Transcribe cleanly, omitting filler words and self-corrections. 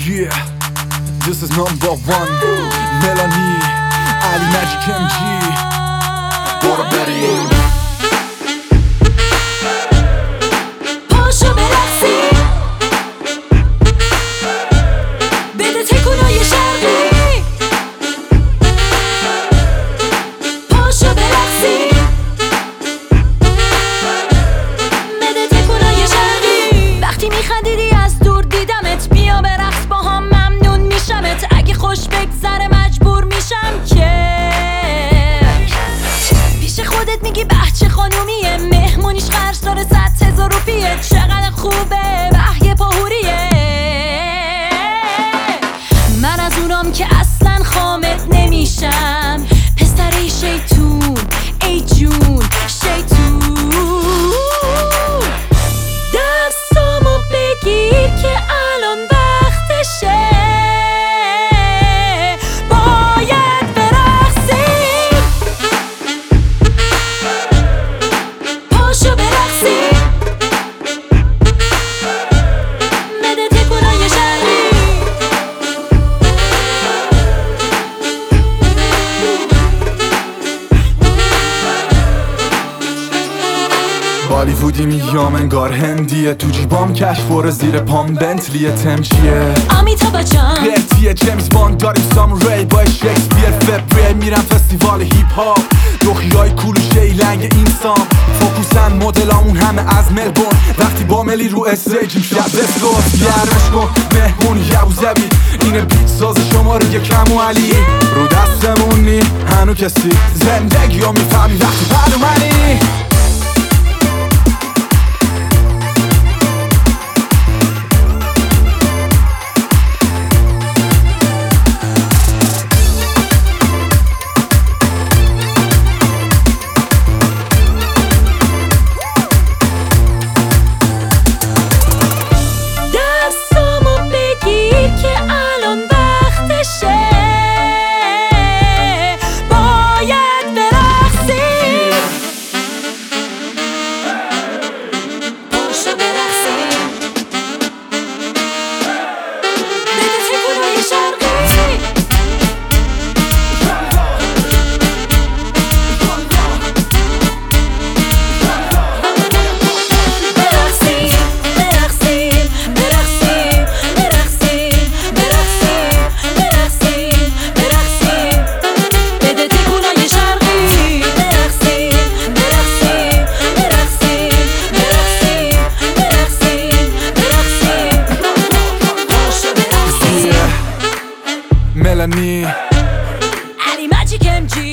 Yeah, this is number one. Melanie, Ali Magic MG. برو بریم. پاشو برقصی، بده تکونای شرقی. پاشو برقصی، بده تکونای شرقی. وقتی میخندیدی از دور دیدمت، بیا به رقص با هم ممنون میشمت. اگه خوش بگذره مجبور میشم که پیش خودت میگی بچه خانومیه، مهمونیش خرج داره 100,000 روپیه. چقدر خوبه وحی پاهوریه. من از اونام که اصلا خامت نمیشم، پسره شیطون ای جون شیطون. دستامو بگیر که الان وقتشه، باید برقصیم. پاشو برقصیم، بده تکونای شرقی. بالیوودی میام انگار هندیه، تو جیبام کشفور زیر پام بنتلی تمچیه. آمیتابھ بچن قرتیه جیمز باند داریم ساموری با شکسپیر. فبریل میرم فستیوال هیپ هاپ، دخیای کول و شیلنگ اینسام. فوکوسن مدلامون همه از ملبورن، وقتی با ملی رو استیجیم شب بسکوت. گرمش کن مهمون یبوزبی، اینه بیت ساز شماره یکم و علی. رو دستمون نی هنو کسی زندگی ها میفهمی وقتی پلو منی. Melanie, Ali Magic MG.